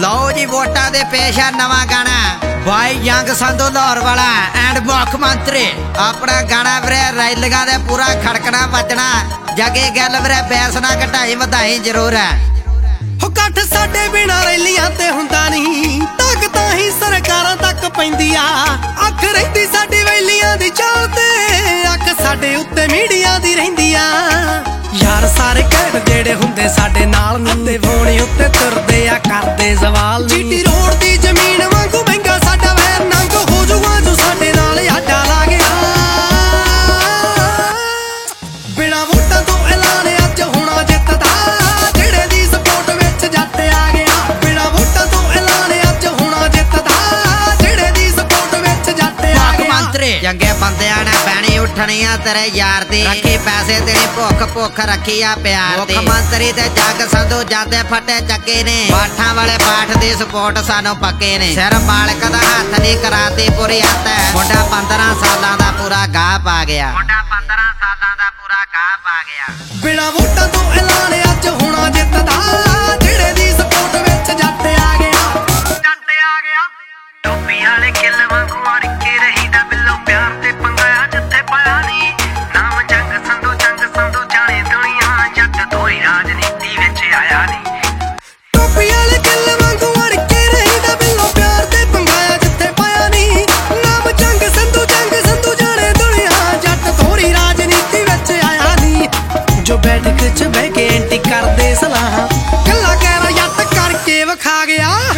लो जी वोटा दे पेश है नवा गाना भाई यंग संधू लाहौर वाला एंड मुख मंत्री अपना गाना वीरे रैलियां दे पूरा खड़कना बजना जगे गल वीरे बैस ना घटाई वधाई जरूर है कठ साडे बिना रैलियां ते हुंदा नहीं ताकतां ही सरकारां तक पैंदियां अख रहिंदी साडी वैलियां दी चाल ते अख साडे उत्ते मीडिया दी रहिंदियां यार सारे कहण जेड़े हुंदे साडे नाल नंदे वोणी उत्ते तुरदे आ करदे सवाल जीटी रोड दी जमीन वांगू महंगा साडा वैर नंग हो जूगा जो साडे नाल आडा ला गया बिना वोटां तो ऐलान अज होना जितदा जेड़े दी सपोर्ट विच जट आ गया बिना वोटां तो ऐलान अज होना जितदा जेड़े दी सपोर्ट विच जट आ गया मंत्री चंगे बंदियां ने बैणी उठनी आ तेरे यार दी रखी पैसे तेरी भुख भुख रखी आ प्यार दी मुख मंत्री ते जग संधू जाते फटे चक्के ने बाठां वाले बाठ दी सपोर्ट सानू पक्के ने सिर मालक दा हथ नहीं कराती पूरी हत्थ मुंडा 15 सालां दा पूरा गाह पा गया मुंडा 15 सालां दा पूरा गाह पा गया बिना वोटां तो ऐलान अज होना जितदा जेड़े दी सपोर्ट विच जट आ गया टोपी वाले किल वांगू मार के रहीदा बिल्लो प्यार ते पंगाया जिथे पाया नी नाम जंग संधू जाने दुनिया जट दोई राजनीति विच आया नी टोपी वाले किल वांगू मार के रहीदा बिल्लो प्यार ते पंगाया जिथे पाया नी नाम जंग संधू जाने दुनिया जट दोई राजनीति विच आया नी जो बैठक च बह के एंटी करदे सलाह कल्ला कहरा जट करके विखा गया